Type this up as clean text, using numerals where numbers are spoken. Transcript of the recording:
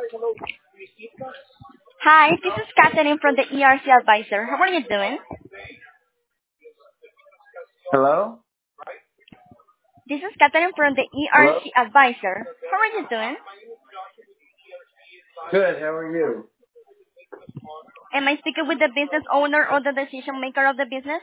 Hi, this is Catherine from the ERC Advisor. How are you doing? Hello? This is Catherine from the Hello? ERC Advisor. How are you doing? Good, how are you? Am I speaking with the business owner or the decision maker of the business?